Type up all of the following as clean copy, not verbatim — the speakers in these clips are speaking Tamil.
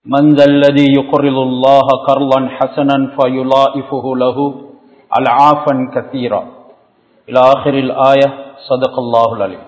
من ذا الذي يقرض الله قرضا حسنا فيضاعفه له أضعافا كثيرة إلى آخر الآية صدق الله العليم.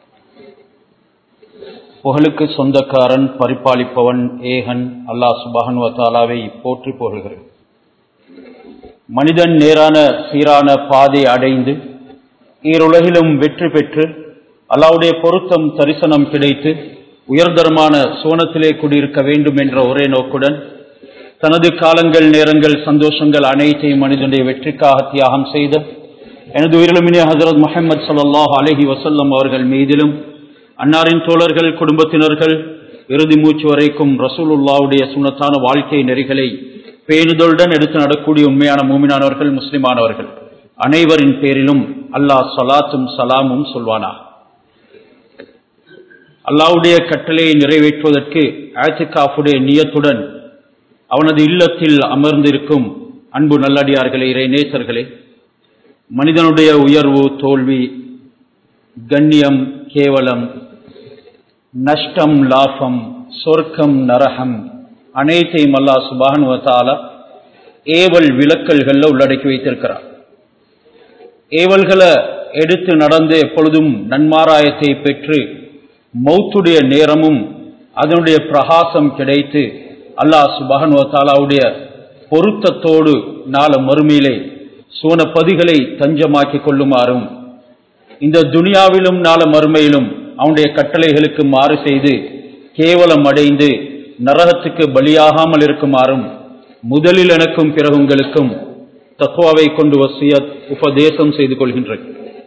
புகழுக்கு சொந்தக்காரன் பரிபாலிப்பவன் ஏகன் அல்லாஹ் சுப்ஹானஹு வ தஆலாவை போற்றி புகழ்கிறேன். மனிதன் நேரான சீரான பாதை அடைந்து ஈருலகிலும் வெற்றி பெற்று அல்லாஹ்வுடைய பொருத்தம் தரிசனம் கிடைத்து உயர்தரமான சோனத்திலே குடியிருக்க வேண்டும் என்ற ஒரே நோக்குடன் தனது காலங்கள், நேரங்கள், சந்தோஷங்கள் அனைத்தையும் மனிதனுடைய வெற்றிக்காக தியாகம் செய்த எனது உயிரிலுமினிய ஹஜ்ரத் முஹம்மது ஸல்லல்லாஹு அலைஹி வஸல்லம் அவர்கள் மீதிலும், அன்னாரின் தோழர்கள், குடும்பத்தினர்கள், இறுதி மூச்சு வரைக்கும் ரசூலுல்லாஹ்வுடைய சுன்னத்தான வாழ்க்கை நெறிகளை பேணுதலுடன் எடுத்து நடக்கூடிய உண்மையான மூமினானவர்கள், முஸ்லிமானவர்கள் அனைவரின் பேரிலும் அல்லாஹ் ஸலாத்தும் சலாமும் சொல்வானா. அல்லாஹ்வுடைய கட்டளையை நிறைவேற்றுவதற்கு இஅ்திகாஃபுடைய நியத்துடன் அவனது இல்லத்தில் அமர்ந்திருக்கும் அன்பு நல்லடியார்களே, இறை நேசர்களே, மனிதனுடைய உயர்வு, தோல்வி, கண்ணியம், கேவலம், நஷ்டம், லாபம், சொர்க்கம், நரகம் அனைத்தையும் அல்லாஹ் சுப்ஹானஹு வ தஆலா ஏவல் விலக்கல்களை உள்ளடக்கி வைத்திருக்கிறார். ஏவல்களை எடுத்து நடந்து எப்பொழுதும் நன்மாராயத்தை பெற்று மௌத்துடைய நேரமும் அதனுடைய பிரகாசம் கிடைத்து அல்லாஹ் சுப்ஹானஹு வ தஆலாவுடைய பொருத்தத்தோடு நாள மறுமையிலே சோனப்பதிகளை தஞ்சமாக்கி கொள்ளுமாறும், இந்த துனியாவிலும் நாள மறுமையிலும் அவனுடைய கட்டளைகளுக்கு மாறு செய்து கேவலம் அடைந்து நரகத்துக்கு பலியாகாமல் இருக்குமாறும் முதலில் எனக்கும் பிறகு உங்களுக்கும் தக்வாவை கொண்டு வசியத் உபதேசம் செய்து கொள்கின்றேன்.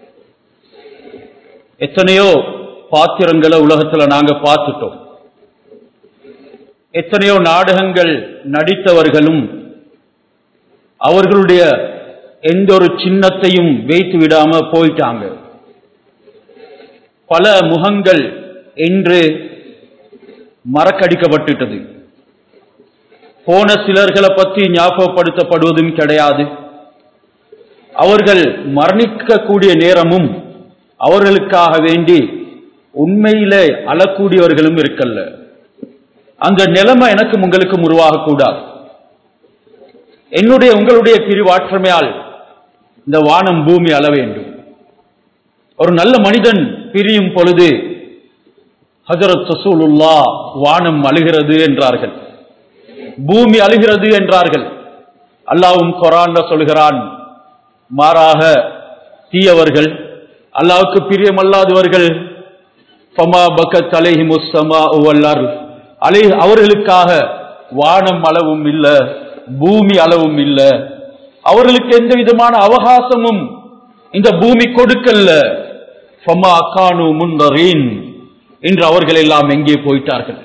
எத்தனையோ பாத்திரங்களை உலகத்துல நாங்க பார்த்துட்டோம். எத்தனையோ நாடகங்கள் நடித்தவர்களும் அவர்களுடைய எந்த ஒரு சின்னத்தையும் வைத்து விடாம போயிட்டாங்க. பல முகங்கள் இன்று மறக்கடிக்கப்பட்டுட்டது. போன சிலர்களை பற்றி ஞாபகப்படுத்தப்படுவதும் கிடையாது. அவர்கள் மரணிக்கக்கூடிய நேரமும் அவர்களுக்காக வேண்டி உண்மையிலே அழக்கூடியவர்களும் இருக்கல்ல. அந்த நிலைமை எனக்கும் உங்களுக்கும் உருவாகக்கூடாது. என்னுடைய உங்களுடைய பிரிவாற்றமையால் இந்த வானம் பூமி அழ வேண்டும். ஒரு நல்ல மனிதன் பிரியும் பொழுது ஹஜ்ரத் ரசூலுல்லாஹ் வானம் அழுகிறது என்றார்கள், பூமி அழுகிறது என்றார்கள். அல்லாஹ்வும் குர்ஆன்ல சொல்கிறான், மாறாக தீயவர்கள், அல்லாஹ்வுக்கு பிரியமல்லாதவர்கள், ஃபமா பக்கத் அலைஹிமுஸ் ஸமாஉ வல் அர்த், அவர்களுக்காக வானம் அளவும் இல்ல, பூமி அளவும் இல்ல, அவர்களுக்கு எந்த விதமான அவகாசமும் இந்த பூமி கொடுக்கல்ல. ஃபமா கானு முன்தரீன், இன்று அவர்கள் எல்லாம் எங்கே போயிட்டார்கள்.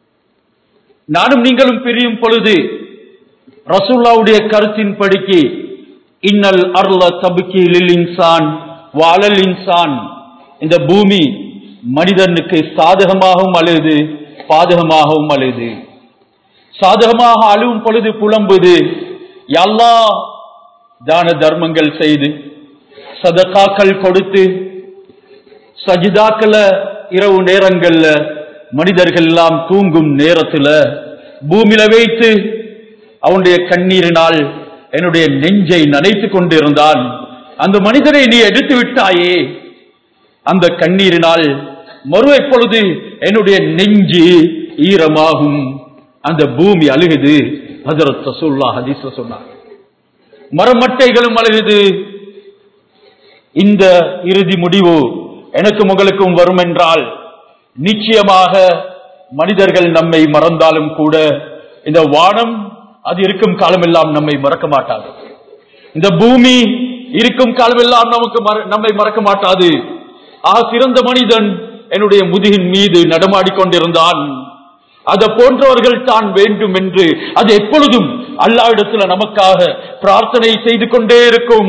நானும் நீங்களும் பிரியும் பொழுது ரசூலுல்லாஹ்வுடைய கருத்தின் படிக்கு இன்னல் அர்ல தப்கி லில் இன்சான் வ அலல் இன்சான், இந்த பூமி மனிதனுக்கு சாதகமாகவும் அழுது பாதகமாகவும் அழுது. சாதகமாக அழுவும் பொழுது புலம்புது, யா அல்லாஹ் தான தர்மங்கள் செய்து சதகாக்கள் கொடுத்து சஜிதாக்கள இரவு நேரங்கள்ல மனிதர்கள் எல்லாம் தூங்கும் நேரத்துல பூமியில வைத்து அவனுடைய கண்ணீரினால் என்னுடைய நெஞ்சை நனைத்துக் கொண்டிருந்தான். அந்த மனிதனை நீ எடுத்து விட்டாயே, அந்த கண்ணீரினால் மறு எப்பொழுது என்னுடைய நெஞ்சு ஈரமாகும், அந்த பூமி அழுகுது. ஹஜ்ரத் ரசூலுல்லாஹ் ஹதீஸ்ல சொன்னார், மரமட்டைகளும் அழுகுது. இந்த இறுதி முடிவு எனக்கும் உங்களுக்கும் வரும் என்றால் நிச்சயமாக மனிதர்கள் நம்மை மறந்தாலும் கூட இந்த வானம் அது இருக்கும் காலமெல்லாம் நம்மை மறக்க மாட்டாது. இந்த பூமி இருக்கும் காலமெல்லாம் நம்மை மறக்க மாட்டாது. சிறந்த மனிதன் என்னுடைய முதுகின் மீது நடமாடிக்கொண்டிருந்தான். அதை போன்றவர்கள் தான் வேண்டும் என்று அது எப்பொழுதும் அல்லாஹ்விடத்தில் நமக்காக பிரார்த்தனை செய்து கொண்டே இருக்கும்.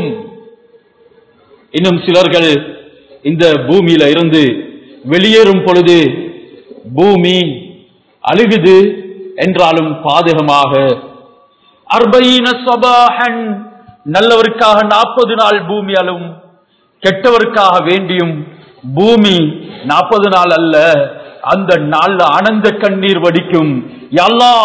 இன்னும் சிலர்கள் இந்த பூமியில இருந்து வெளியேறும் பொழுது பூமி அழுகுது என்றாலும் பாதகமாக, 40 சபாஹன், நல்லவருக்காக 40 நாள் பூமி அழும், கெட்டவருக்காக வேண்டியும் பூமி 40 நாள் அல்ல, அந்த நாள்ல ஆனந்த கண்ணீர் வடிக்கும். யா அல்லாஹ்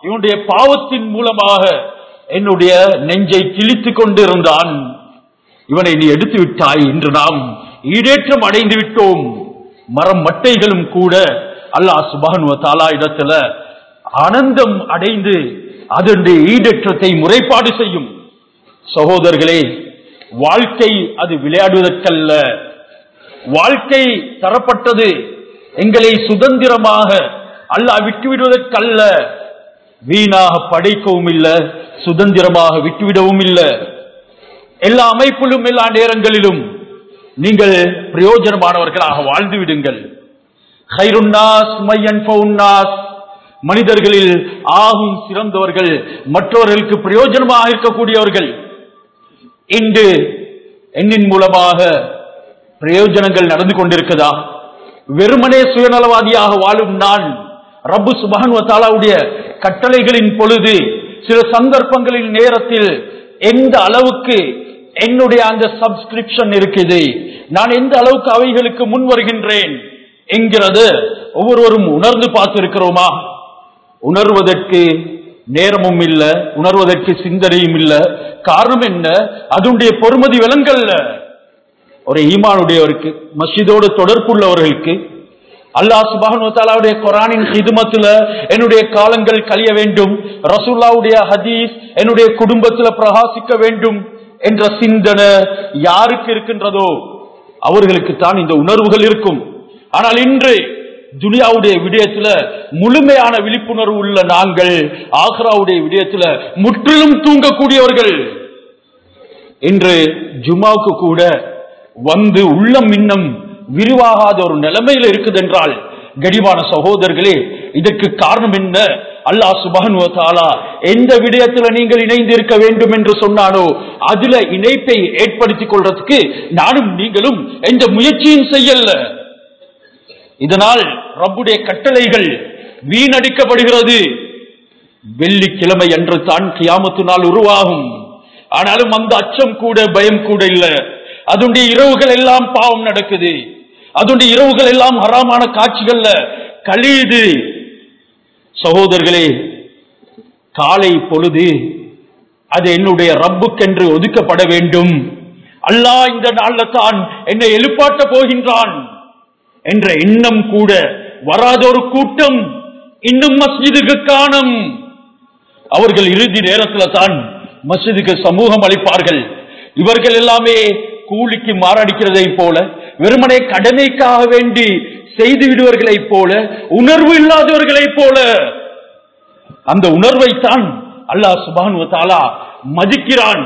இவனுடைய பாவத்தின் மூலமாக என்னுடைய நெஞ்சை கிழித்துக் கொண்டிருந்தான். இவனை நீ எடுத்து விட்டாய். இன்று நாம் ஈடேற்றம் அடைந்து விட்டோம். மரம் மட்டைகளும் கூட அல்லாஹ் சுப்ஹானஹு வ தஆலா இடத்துல ஆனந்தம் அடைந்து அதனுடைய ஈடேற்றத்தை முறைப்பாடு செய்யும். சகோதரர்களே, வாழ்க்கை அது விளையாடுவதற்கல்ல. வாழ்க்கை தரப்பட்டது எங்களை சுதந்திரமாக அல்லாஹ் விட்டுவிடுவதற்கல்ல. வீணாக படைக்கவும் இல்லை, சுதந்திரமாக விட்டுவிடவும் இல்லை. எல்லா அமைப்பிலும் எல்லா நேரங்களிலும் நீங்கள் பிரயோஜனமானவர்களாக வாழ்ந்து விடுங்கள். கைருன்னாஸ் மையன்ஃபவுன்னாஸ், மனிதர்களில் ஆகும் சிறந்தவர்கள் மற்றவர்களுக்கு பிரயோஜனமாக இருக்கக்கூடியவர்கள். இன்று எண்ணின் மூலமாக பிரயோஜனங்கள் நடந்து கொண்டிருக்கிறதா? வெறுமனே சுயநலவாதியாக வாழும் நான் ரப்பு சுப்ஹானஹு வ தஆலாவுடைய கட்டளைகளின் பொழுது சில சந்தர்ப்பங்களின் நேரத்தில் எந்த அளவுக்கு என்னுடைய அந்த சப்ஸ்கிரிப்ஷன் இருக்குது, நான் எந்த அளவுக்கு அவைகளுக்கு முன் வருகின்றேன் என்கிறது ஒவ்வொருவரும் உணர்ந்து பார்த்திருக்கிறோமா? உணர்வதற்கு நேரமும் இல்ல, உணர்வதற்கு சிந்தனையும் இல்ல. காரணம் என்ன? அதனுடைய பொறுமதி விளங்கல்ல. ஒரு ஈமானுடையவருக்கு, மஸ்ஜிதோடு தொடர்புள்ளவர்களுக்கு, அல்லாஹ் சுப்ஹானஹு வ தஆலாவுடைய குர்ஆனின் ஹிதுமத்துல என்னுடைய காலங்கள் கழிய வேண்டும், ரசூலுல்லாஹ்வுடைய ஹதீஸ் என்னுடைய குடும்பத்தில் பிரகாசிக்க வேண்டும் என்ற சிந்தனை யாருக்கு இருக்கின்றதோ அவர்களுக்கு தான் இந்த உணர்வுகள் இருக்கும். ஆனால் இன்று துனியாவுடைய விடயத்துல முழுமையான விழிப்புணர்வு உள்ள நாங்கள் ஆக்ராவுடைய விடயத்துல முற்றிலும் தூங்கக்கூடியவர்கள். இன்று ஜுமாவுக்கு கூட வந்து உள்ளம் இன்னும் விரிவாகாத ஒரு நிலைமையில் இருக்குது என்றால், கனிவான சகோதரர்களே, இதற்கு காரணம் என்ன? அல்லாஹ் சுப்ஹானஹு வ தஆலா எந்த விடயத்துல நீங்கள் இணைந்து இருக்க வேண்டும் என்று சொன்னானோ அதுல இணைப்பை ஏற்படுத்திக் கொள்றதுக்கு நானும் நீங்களும் எந்த முயற்சியும் செய்யல. இதனால் ரப்புடைய கட்டளைகள் வீணடிக்கப்படுகிறது. வெள்ளிக்கிழமை அன்று தான் கியாமத்து நாள் உருவாகும். ஆனாலும் அந்த அச்சம் கூட பயம் கூட இல்ல. அதனுடைய இரவுகள் எல்லாம் பாவம் நடக்குது. அதனுடைய இரவுகள் எல்லாம் ஹராமான காட்சிகள்ல கழியுது. சகோதரர்களே, காலை பொழுது அது என்னுடைய ரப்புக்கென்று ஒதுக்கப்பட வேண்டும். அல்லாஹ் இந்த நாள்ல தான் என்னை எழுப்பாட்ட போகின்றான் என்ற எண்ணம் கூட வராத ஒரு கூட்டம் இன்னும் மஸ்ஜிதுக்கு காணும். அவர்கள் இறுதி நேரத்தில் தான் மஸ்ஜிதுக்கு சமூகம் அளிப்பார்கள். இவர்கள் எல்லாமே கூலிக்கு மாரடிக்கிறதை போல, வெறுமனே கடமைக்காக வேண்டி செய்து விடுவர்களை போல, உணர்வு இல்லாதவர்களை போல. அந்த உணர்வைத்தான் அல்லாஹ் சுப்ஹானஹு வ தஆலா மதிக்கிறான்.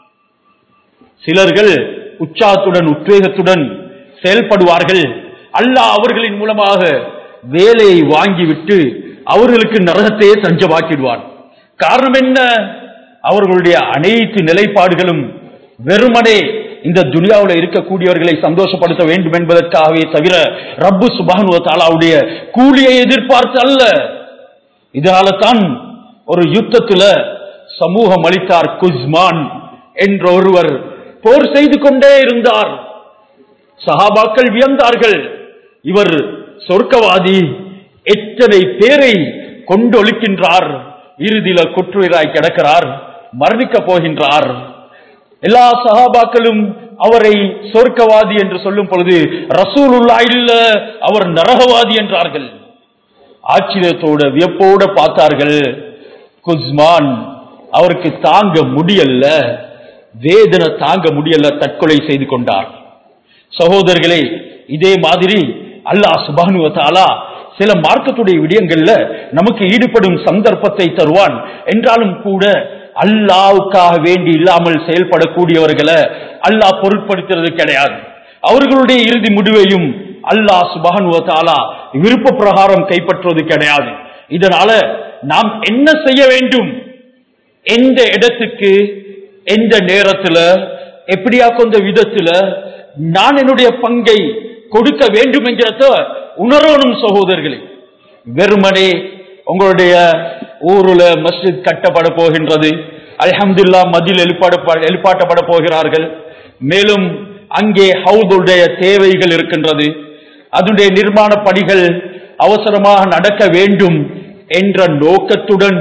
சிலர்கள் உற்சாகத்துடன் உத்வேகத்துடன் செயல்படுவார்கள். அல்லாஹ் அவர்களின் மூலமாக வேலையை வாங்கிவிட்டு அவர்களுக்கு நரகத்தையே தஞ்சமாக்கிடுவான். காரணம் என்ன? அவர்களுடைய அனைத்து நிலைப்பாடுகளும் வெறுமனே இந்த துனியாவில் இருக்கக்கூடியவர்களை சந்தோஷப்படுத்த வேண்டும் என்பதற்காகவே தவிர ரப்பு சுப்ஹானஹு வ தஆலாவுடைய கூலியை எதிர்பார்த்து அல்ல. இதனால தான் ஒரு யுத்தத்துல சமூகம் அளித்தார். குஸ்மான் என்ற ஒருவர் போர் செய்து கொண்டே இருந்தார். சஹாபாக்கள் வியந்தார்கள். இவர் சொர்க்கவாதி, எத்தனை பேரை கொண்டொழிக்கின்றார், இறுதியில குற்றுயிராய் கிடக்கிறார், மரணிக்க போகின்றார். எல்லா சஹாபாக்களும் அவரை சொர்க்கவாதி என்று சொல்லும் பொழுது ரசூலுல்லாஹ் இல்ல, அவர் நரகவாதி என்றார்கள். ஆச்சரியத்தோட வியப்போட பார்த்தார்கள். குஸ்மான் அவருக்கு தாங்க முடியல, வேதனை தாங்க முடியல, தற்கொலை செய்து கொண்டார். சகோதரர்களே, இதே மாதிரி அல்லாஹ் சுப்ஹானஹு வ தஆலா சில மார்க்கத்துடைய விடயங்கள்ல நமக்கு ஈடுபடும் சந்தர்ப்பத்தை தருவான். என்றாலும் கூட அல்லாஹ்வுக்காக வேண்டி இல்லாமல் செயல்படக்கூடியவர்களை அல்லாஹ் பொருட்படுத்துறது கிடையாது. அவர்களுடைய இறுதி முடிவையும் அல்லாஹ் சுப்ஹானஹு வ தஆலா விருப்ப பிரகாரம் கைப்பற்றுவது கிடையாது. இதனால நாம் என்ன செய்ய வேண்டும், எந்த இடத்துக்கு எந்த நேரத்துல எப்படியா கொண்ட விதத்துல நான் என்னுடைய பங்கை கொடுக்க வேண்டும் என்கிறத உணரணும். சகோதரர்களே, வெறுமனே உங்களுடைய ஊருல மஸ்ஜித் கட்டப்பட போகின்றது, அல்ஹம்துலில்லாஹ் மதில் எழுப்பாட்டப்பட போகிறார்கள், மேலும் அங்கே ஹவுதுடைய தேவைகள் இருக்கின்றது, அதனுடைய நிர்மாண பணிகள் அவசரமாக நடக்க வேண்டும் என்ற நோக்கத்துடன்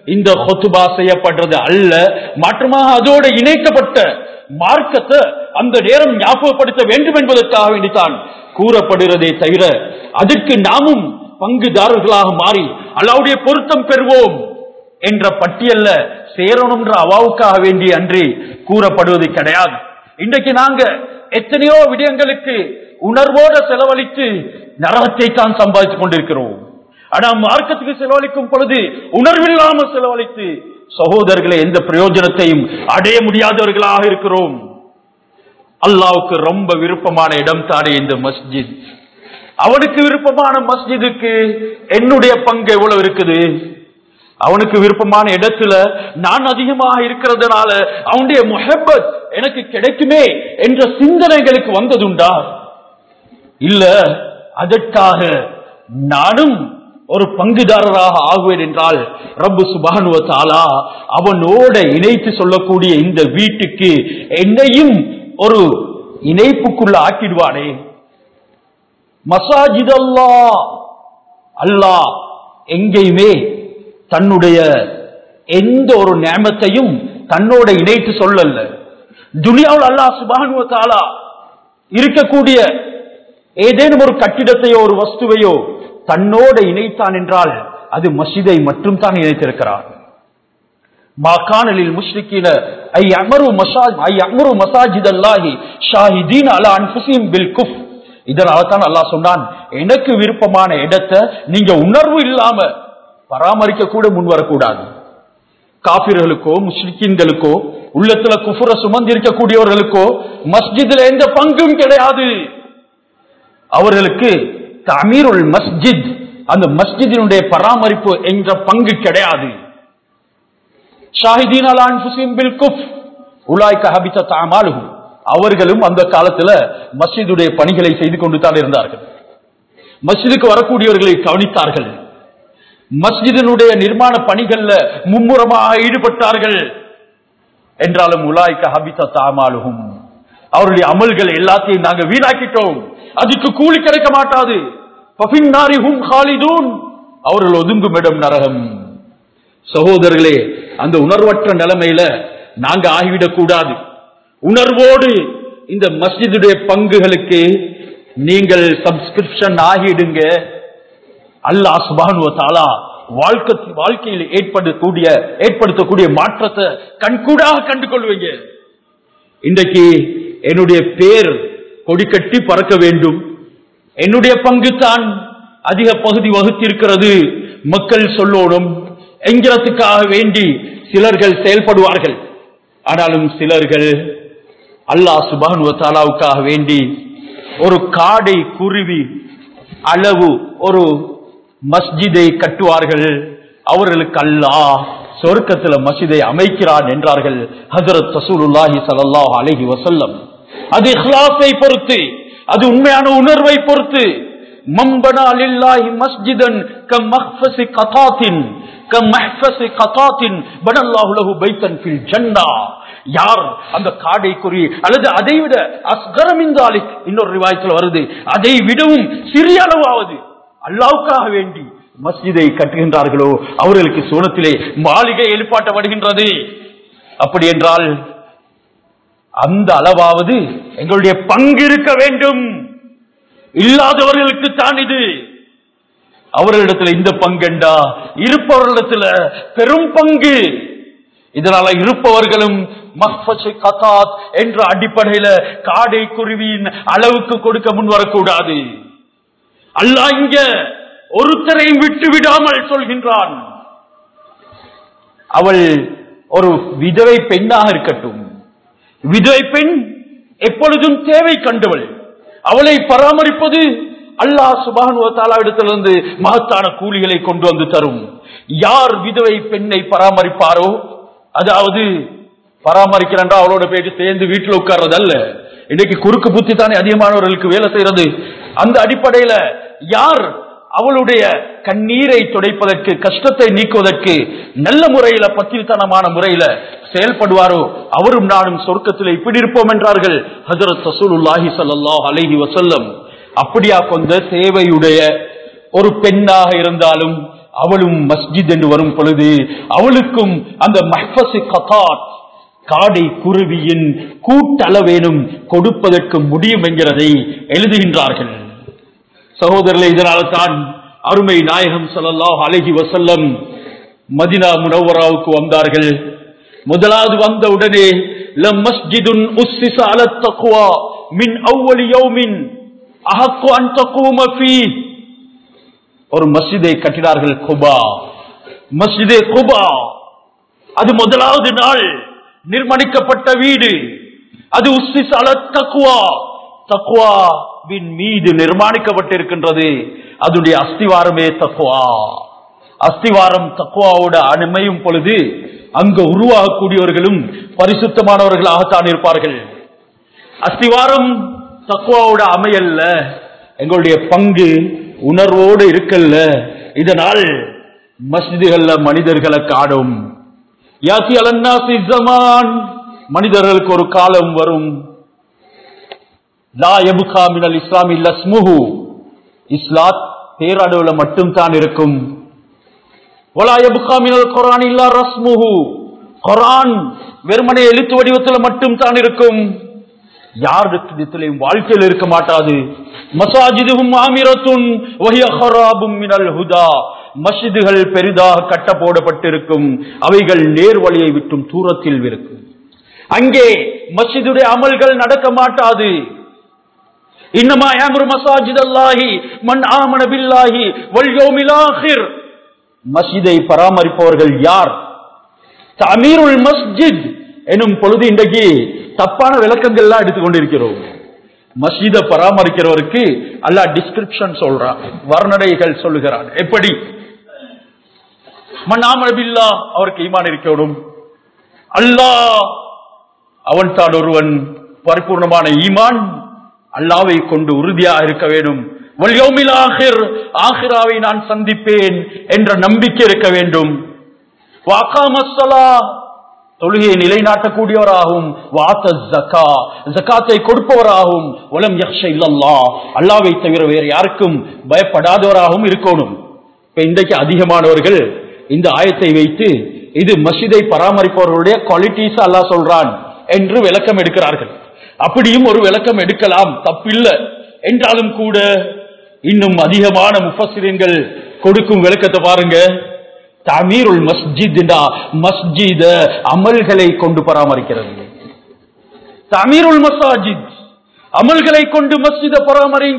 இந்த ஹுத்பா செய்யப்படுறது அல்ல, மாற்றமாக அதோடு இணைக்கப்பட்ட மார்க்கத்தை அந்த நேரம் ஞாபகப்படுத்த வேண்டும் என்பதற்காக வேண்டித்தான் கூறப்படுகிறதே தவிர அதற்கு நாமும் பங்குதாரர்களாக மாறி அல்லாஹ்வுடைய பொருத்தம் பெறுவோம் என்ற பட்டியல்ல சேரணும்ன்ற அவாவுக்காக வேண்டி அன்றி கூறப்படுவது கிடையாது. இன்றைக்கு நாங்க எத்தனையோ விடயங்களுக்கு உணர்வோடு செலவழித்து நரகத்தை தான் சம்பாதித்துக் கொண்டிருக்கிறோம். ஆனா மார்க்கத்துக்கு செலவழிக்கும் பொழுது உணர்வில்லாமல் செலவழித்து சகோதரர்களை எந்த பிரயோஜனத்தையும் அடைய முடியாதவர்களாக இருக்கிறோம். அல்லாஹ்வுக்கு ரொம்ப விருப்பமான இடம் தானே இந்த மஸ்ஜித். அவனுக்கு விருப்பமான மஸ்ஜிதுக்கு என்னுடைய பங்கு எவ்வளவு இருக்குது? அவனுக்கு விருப்பமான இடத்துல நான் அதிகமாக இருக்கிறதுனால அவனுடைய முஹப்பத் எனக்கு கிடைக்குமே என்ற சிந்தனைகளுக்கு வந்ததுண்டா? இல்ல, அதற்காக நானும் ஒரு பங்குதாரராக ஆகுவேன் என்றால் ரப்பு சுப்ஹானஹு வ தஆலா அவனோட இணைத்து சொல்லக்கூடிய இந்த வீட்டுக்கு என்னையும் ஒரு இணைப்புக்குள்ள ஆக்கிடுவானே. மசாஜித் அல்லாஹ் எங்கேயுமே தன்னுடைய எந்த ஒரு நியமத்தையும் தன்னோட இணைத்து சொல்லல. துனியாவில் அல்லாஹ் சுப்ஹானஹு வ தஆலா இருக்கக்கூடிய ஏதேனும் ஒரு கட்டிடத்தையோ ஒரு வஸ்துவையோ தன்னோட இணைத்தான் என்றால் அது மஸ்ஜிதை மட்டும் தான் இணைத்திருக்கிறார். மாகாணலில் முஷ்ரிக்கீன ஐ அமரு மசாஜித் அல்லாஹி ஷாஹிதீன் அலா அன்ஃபுஸிஹிம் பில் குஃப். இதனால தான் அல்லாஹ் சொன்னான், எனக்கு விருப்பமான இடத்தை நீங்க உணர்வு இல்லாம பராமரிக்க கூட முன்வரக்கூடாது. காபிர்களுக்கோ முஷ்ரிக்கீன்களுக்கோ உள்ளத்துல குஃப்ர சுமந்திருக்கக்கூடியவர்களுக்கோ மஸ்ஜிதில் எந்த பங்கும் கிடையாது. அவர்களுக்கு தமீருல் மஸ்ஜித், அந்த மஸ்ஜிதினுடைய பராமரிப்பு என்ற பங்கு கிடையாது. ஷாஹிதீன் அலா அன்ஃபுஸிஹிம் பில் குஃப் உலாயிக ஹபிதத் அமாலுஹும். அவர்களும் அந்த காலத்துல மஸ்ஜிதுடைய பணிகளை செய்து கொண்டு தான் இருந்தார்கள். மஸ்ஜிதுக்கு வரக்கூடியவர்களை கவனித்தார்கள். மஸ்ஜிதினுடைய நிர்மாண பணிகள்ல மும்முரமாக ஈடுபட்டார்கள். என்றாலும் உலாயிக ஹபிதத் அமாலுஹும், அவருடைய அமல்கள் எல்லாத்தையும் நாங்க வீணாக்கிட்டோம், அதுக்கு கூலி கிடைக்க மாட்டாது. அவர்கள் ஒதுங்கும் இடம் நரகம். சகோதரர்களே, அந்த உணர்வற்ற நிலைமையில நாங்க ஆகிவிடக் கூடாது. உணர்வோடு இந்த மஸ்ஜிதுடைய பங்குகளுக்கு நீங்கள் சப்ஸ்கிரிப்ஷன் ஆகிடுங்க. அல்லாஹ் சுப்ஹானஹு வ தஆலா வாழ்க்கையில் ஏற்படுத்தக்கூடிய மாற்றத்தை கண்கூடாக கண்டு கொள்வீங்க. இன்றைக்கு என்னுடைய பேர் கொடி கட்டி பறக்க வேண்டும், என்னுடைய பங்கு தான் அதிக பகுதி வகுத்திருக்கிறது, மக்கள் சொல்லணும் என்கிறதுக்காக வேண்டி சிலர்கள் செயல்படுவார்கள். ஆனாலும் சிலர்கள் அல்லாஹ் சுப்ஹானஹு வ தஆலாவுக்காக வேண்டி ஒரு காடை குருவி அளவு ஒரு மஸ்ஜிதை கட்டுவார்கள். அவர்களுக்கு அல்லாஹ் சொர்க்கத்தில் மஸ்ஜிதை அமைக்கிறான் என்றார்கள் ஹஜ்ரத் ரசூலுல்லாஹி ஸல்லல்லாஹு அலைஹி வஸல்லம். அது இஹ்லாஸை பொறுத்து, அது உண்மையான உணர்வை பொறுத்து. மம்பனா லில்லாஹி மஸ்ஜிதன் கமஹ்ஃபஸி கதாத்தின் பனல்லாஹு லஹு பைத்தன் ஃபில் ஜன்னah. யார் அந்த காடை குறி அல்லது அதைவிட அஸ்கர மின் தாலிக், இன்னொரு ரிவாயத்தில் வருது, அதை விடவும் சிறிய அளவாவது அல்லாஹ்வுக்காக வேண்டி மஸ்ஜிதை கட்டுகின்றார்களோ அவர்களுக்கு சுவனத்திலே மாளிகை எழுப்பாட்டப்படுகின்றது. அப்படி என்றால் அந்த அளவாவது எங்களுடைய பங்கு இருக்க வேண்டும். இல்லாதவர்களுக்கு தான் இது. அவர்களிடத்துல இந்த பங்கெண்டா, இருப்பவர்களிடத்துல பெரும் பங்கு. இதனால இருப்பவர்களும் மஹ்ஃபஸி கதாத் என்ற அடிப்படையில காடை குருவியின் அளவுக்கு கொடுக்க முன் வரக்கூடாது. அல்லாஹ் இங்க ஒருத்தரையும் விட்டு விடாமல் சொல்கின்றான். அவள் ஒரு விதவை பெண்ணாக இருக்கட்டும், விதவை பெண் எப்பொழுதும் தேவை கண்டவள், அவளை பராமரிப்பது அல்லாஹ் சுப்ஹானஹு வ தஆலா இடத்திலிருந்து மகத்தான கூலிகளை கொண்டு வந்து தரும். யார் விதவை பெண்ணை பராமரிப்பாரோ, அதாவது பராமரிக்கிறா அவளோட போயிட்டு சேர்ந்து வீட்டில் உட்கார்றது அல்ல. இன்னைக்கு குறுக்கு புத்தி தானே அதிகமானவர்களுக்கு வேலை செய்யறது. அந்த அடிப்படையில யார் அவளுடைய கண்ணீரை துடைப்பதற்கு, கஷ்டத்தை நீக்குவதற்கு நல்ல முறையில பத்திரித்தனமான முறையில செயல்படுவாரோ அவரும் நானும் சொர்க்கத்தில் இப்படி இருப்போம் என்றார்கள் ஹஜ்ரத் ரசூலுல்லாஹி ஸல்லல்லாஹு அலைஹி வஸல்லம். அப்படியா கொண்ட தேவையுடைய ஒரு பெண்ணாக இருந்தாலும் அவளும் மஸ்ஜித் என்று வரும் பொழுது அவளுக்கும் அந்த மஹ்ஃபஸ் கதாத் காடை குருவியின் கூட்டளவேனும் கொடுப்பதற்கு முடியும் என்கிறதை எழுதுகின்றார்கள். சகோதரர்களே, இதனால் தான் அருமை நாயகம் ஸல்லல்லாஹு அலைஹி வஸல்லம் மதீனா முனவ்வராவுக்கு வந்தார்கள். முதலாவது வந்த உடனே லம் மஸ்ஜிதுன் உஸ்ஸிஸ அலத் தக்வா மின் அவ்வலி யௌமின் அஹக்கு அன் தகூம ஃபீஹ், ஒரு மஸ்ஜிதை கட்டினார்கள். குபா, மஸ்ஜிதே குபா, அது முதலாவது நாள் நிர்மாணிக்கப்பட்ட வீடு. அது உஸ்ஸிஸ அலத் தக்வா, தக்வாவின் மீது நிர்மாணிக்கப்பட்டிருக்கின்றது. அதனுடைய அஸ்திவாரமே தக்வா. அஸ்திவாரம் தக்வாவோட அமையும் பொழுது அங்கு உருவாகக்கூடியவர்களும் பரிசுத்தமானவர்களாகத்தான் இருப்பார்கள். அஸ்திவாரம் தக்வாவோட அமையல்ல, எங்களுடைய பங்கு உணர்வோடு இருக்கல்ல. இதனால் மஸ்ஜிதுகள்ல மனிதர்களை காடும். யாத்தி அலன்னாசி ஸமான், மனிதர்களுக்கு ஒரு காலம் வரும். லா யப்கா மினல் இஸ்லாம் இல்ல இஸ்முஹு, இஸ்லாம் பேரளவுல மட்டும் தான் இருக்கும். வலா யப்கா மினல் குர்ஆன் இல்ல ரஸ்முஹு, குர்ஆன் வெறுமனே எழுத்து வடிவத்தில் மட்டும் தான் இருக்கும். யாருடைய வாழ்க்கையில் இருக்க மாட்டாது. மசாஜிதுஹும் ஆமிரத்துன் வஹிய ஹராபும் மினல் ஹுதா, மஸ்ஜிதுகள் பெரிதாக கட்ட போடப்பட்டிருக்கும், அவைகள் நேர் வழியை விட்டும் தூரத்தில் இருக்கும். அங்கே மஸ்ஜிதுடைய அமல்கள் நடக்க மாட்டாது. இன்னமா யம்ரு மசாஜிதல்லாஹி மன் ஆமன பில்லாஹி வல் யௌமில் ஆகிர், மஸ்ஜிதை பராமரிப்பவர்கள் யார்? தமீருல் மஸ்ஜித் எனும் பொழுது இன்றைக்கு தப்பான விளக்கங்கள்லாம் எடுத்துக்கொண்டிருக்கிறோம். மஸ்ஜிதை பராமரிக்கிறவருக்கு அல்லாஹ் டிஸ்கிரிப்ஷன் சொல்றான், வர்ணனைகள் சொல்லுகிறான். எப்படி? மன் ஆமன பில்லாஹ், அவருக்கு ஈமான் இருக்கணும். அல்லாஹ் அவன் தான் ஒருவன், பரிபூர்ணமான ஈமான் அல்லாஹ்வை கொண்டு உறுதியாக இருக்க வேண்டும். வல் யௌமில் ஆகிர், ஆகிராவை நான் சந்திப்பேன் என்ற நம்பிக்கை இருக்க வேண்டும். வஅகாமஸ் ஸலாத், தொழுகையை நிலைநாட்டக்கூடியவராகவும், வஅத்தஸ் ஸகா, ஜகாத்தை கொடுப்பவராகவும், வலம் யக்ஷ இல்லல்லாஹ், அல்லாஹ்வை தவிர வேறு யாருக்கும் பயப்படாதவராகவும் இருக்கணும். இப்ப இன்றைக்கு அதிகமானவர்கள் இந்த ஆயத்தை வைத்து இது மஸ்ஜிதை பராமரிப்பவர்களுடைய குவாலிட்டிஸ் அல்லாஹ் சொல்றான் என்று விளக்கம் எடுக்கிறார்கள். அப்படியும் ஒரு விளக்கம் எடுக்கலாம், தப்பில்லை. என்றாலும் கூட இன்னும் அதிகமான முஃபஸ்ஸிரீன்கள் கொடுக்கும் விளக்கத்தை பாருங்க. தமீருல் மஸ்ஜித், மஸ்ஜித அமல்களை கொண்டு பராமரிக்கிறது. தமீருல் மசாஜித், அமல்களை கொண்டு மஸ்ஜிதை பராமரிங்க.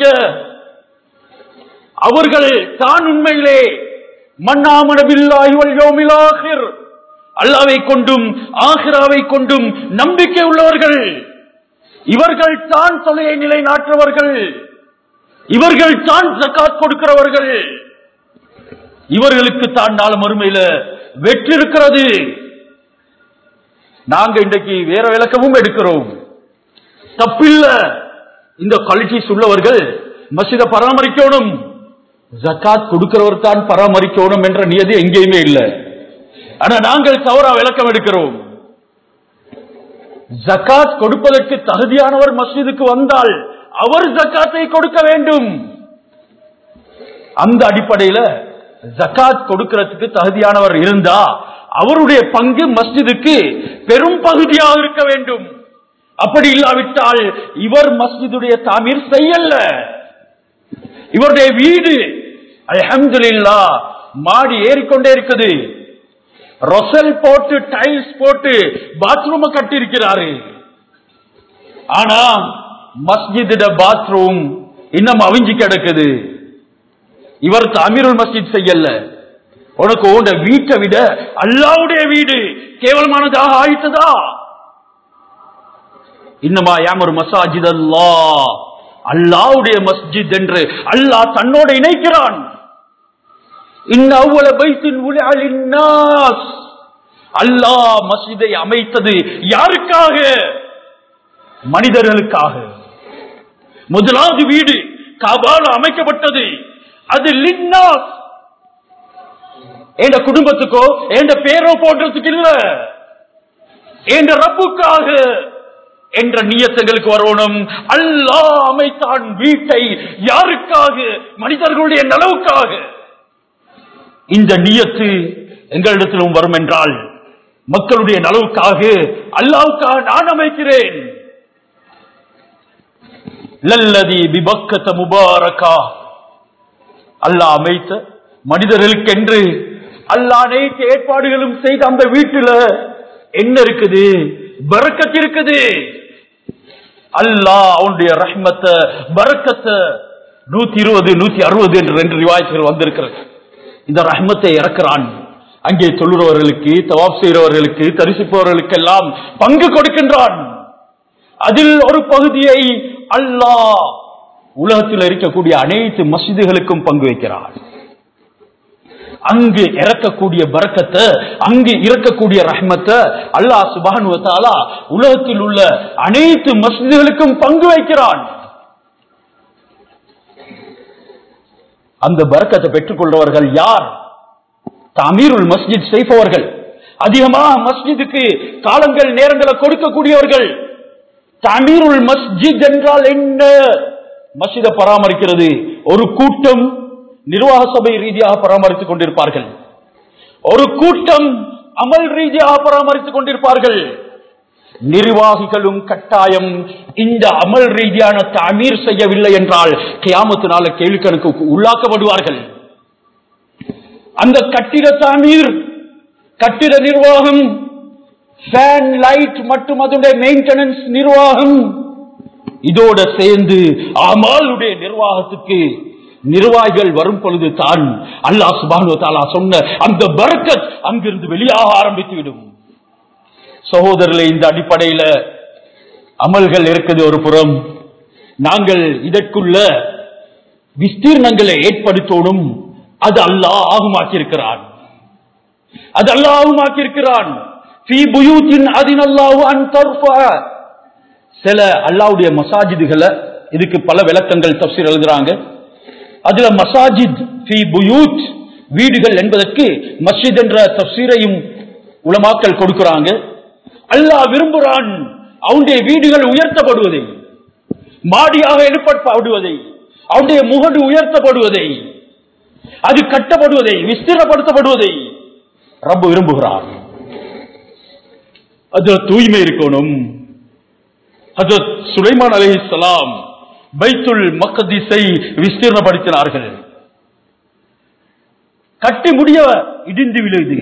அவர்கள் தான் உண்மையிலே மன் ஆமன பில்லாஹி வல் யௌமில் ஆகிர், அல்லாஹ்வை கொண்டும் ஆகிராவை கொண்டும் நம்பிக்கை உள்ளவர்கள். இவர்கள் தான் தொழுகை நிலைநாட்டுறவர்கள், இவர்கள் தான் ஜகாத் கொடுக்கிறவர்கள், இவர்களுக்கு தான் நாள மறுமையில வெற்றி இருக்கிறது. நாங்க இன்றைக்கு வேற விளக்கமும் எடுக்கிறோம், தப்பில்ல. இந்த குவாலிட்டிஸ் உள்ளவர்கள் மஸ்ஜிதை பராமரிக்கணும், ஜகாத் கொடுக்கிறவர் தான் பராமரிக்கணும் என்ற நியதி எங்கேயுமே இல்லை. ஆனா நாங்கள் தவறா விளக்கம் எடுக்கிறோம். ஜகாத் கொடுப்பதற்கு தகுதியானவர் மஸ்ஜிதுக்கு வந்தால் அவர் ஜகாத்தை கொடுக்க வேண்டும். அந்த அடிப்படையில் ஜகாத் கொடுக்கிறதுக்கு தகுதியானவர் இருந்தா அவருடைய பங்கு மஸ்ஜிதுக்கு பெரும் பகுதியாக இருக்க வேண்டும். அப்படி இல்லாவிட்டால் இவர் மஸ்ஜிதுடைய தாமீர் செய்யல. இவருடைய வீடு அல்ஹம்துலில்லாஹ் மாடி ஏறிக்கொண்டே இருக்குது, ரொசல் போட்டு டைல்ஸ் போட்டு பாத்ரூம் கட்டி இருக்கிறாரு. ஆனா மஸ்ஜித பாத்ரூம் இன்னும் அவிஞ்சி கிடக்குது. இவர் தமீருல் மஸ்ஜித் செய்யல. உனக்கு உண்ட வீட்டை விட அல்லாஹ்வுடைய வீடு கேவலமானதாக ஆயிட்டதா? இன்னமா யாமரு மசாஜித் அல்லாஹ், அல்லாஹ்வுடைய மஸ்ஜித் என்று அல்லாஹ் தன்னோடு இணைக்கிறான். இன்ன அவ்வல பைத்தின் உலிஅ லின்னாஸ், அல்லாஹ் மஸ்ஜிதை அமைத்தது யாருக்காக? மனிதர்களுக்காக. முதலாவது வீடு காபால அமைக்கப்பட்டது, அது லின்னாஸ், என்ற குடும்பத்துக்கோ என்ற பேரோ போன்றதுக்கு இல்ல, என்ற ரப்புக்காக என்ற நியத்தங்களுக்கு வரணும். அல்லாஹ் அமைத்தான் வீட்டை யாருக்காக? மனிதர்களுடைய நலவுக்காக. இந்த நியத்து எங்களிடத்திலும் வரும் என்றால் மக்களுடைய நலவுக்காக அல்லாஹ்வுக்காக நான் அமைக்கிறேன். லல்லதி பிபக்கத முபாரகா, அல்லாஹ் அமைத்த மனிதர்களுக்கென்று அல்லாஹ் அனைத்து ஏற்பாடுகளும் செய்த அந்த வீட்டுல என்ன இருக்குது? பரக்கத் இருக்குது. அல்லாஹ் அவனுடைய ரஹ்மத்தை பரக்கத்தை 120 160 என்று 2 ரிவாயத்துகள் வந்திருக்கிறது. இந்த ரஹ்மத்தை இறக்கிறான். அங்கே தொழுறவர்களுக்கு, தவாப் செய்கிறவர்களுக்கு, தரிசிப்பவர்களுக்கு எல்லாம் பங்கு கொடுக்கின்றான். அதில் ஒரு பகுதியை அல்லாஹ் உலகத்தில் இருக்கக்கூடிய அனைத்து மஸ்ஜிதுகளுக்கும் பங்கு வைக்கிறான். அங்கு இறக்கக்கூடிய பரக்கத்தை, அங்கு இறக்கக்கூடிய ரஹ்மத்தை அல்லாஹ் சுப்ஹானஹு வ தஆலா உலகத்தில் உள்ள அனைத்து மஸ்ஜிதுகளுக்கும் பங்கு வைக்கிறான். அந்த பரக்கத்தை பெற்றுக் கொள்றவர்கள் யார்? தமீருல் மஸ்ஜித் செய்பவர்கள், அதிகமாக மஸ்ஜிதுக்கு காலங்கள் நேரங்களை கொடுக்கக்கூடியவர்கள். தமீருல் மஸ்ஜித் என்றால் என்ன? மஸ்ஜிதை பராமரிக்கிறது ஒரு கூட்டம் நிர்வாக சபை ரீதியாக பராமரித்துக் கொண்டிருப்பார்கள், ஒரு கூட்டம் அமல் ரீதியாக பராமரித்துக் கொண்டிருப்பார்கள். நிர்வாகிகளும் கட்டாயம் இந்த அமல் ரீதியான தமீர் செய்யவில்லை என்றால் கியாமத்து நாள கேள்வி கணக்கு உள்ளாக்கப்படுவார்கள். அந்த கட்டிட தமீர், கட்டிட நிர்வாகம், ஃபேன் லைட் மற்றும் அதனுடைய மெயின்டெனன்ஸ் நிர்வாகம், இதோட சேர்ந்து அமலுடைய நிர்வாகத்துக்கு நிர்வாகிகள் வரும் பொழுது தான் அல்லாஹ் சுப்ஹானஹு வ தஆலா சொன்ன அந்த பரக்கத் அங்கிருந்து வெளியாக ஆரம்பித்துவிடும். சகோதரர்களே, இந்த அடிப்படையில அமல்கள் இருக்குது ஒரு புறம், நாங்கள் இதற்குள்ள விஸ்தீர்ணங்களை ஏற்படுத்தணும். அது அல்லாஹ் ஆகுமாக்கியிருக்கிறான். அது அல்லாஹ் ஆகுமாக்கியிருக்கிறான். ஃபீ புயூத்தின் அதினல்லாஹு அன் தர்ஃபா. சில அல்லாஹ்வுடைய மசாஜிதுகளை, இதுக்கு பல விளக்கங்கள் தஃப்சீர் எழுதுறாங்க. அதுல மசாஜித் ஃபீ புயூத், வீடுகள் என்பதற்கு மஸ்ஜித் என்ற தஃப்சீரையும் உலமாக்கள் கொடுக்கிறாங்க. அல்லாஹ் விரும்புகிறான் அவனுடைய வீடுகள் உயர்த்தப்படுவதை, மாடியாக எழுப்பப்படுவதை, அவனுடைய முகடு உயர்த்தப்படுவதை, அது கட்டப்படுவதை, விஸ்தீர்ணப்படுத்தப்படுவதை ரப்பு விரும்புகிறான். அதுல தூய்மை இருக்கணும். ஹஜ்ரத் சுலைமான் அலைஹிஸ்ஸலாம் பைத்துல் மக்திஸை விஸ்தீர்ணப்படுத்தினார்கள். கட்டி முடிய இடிந்து விழுது,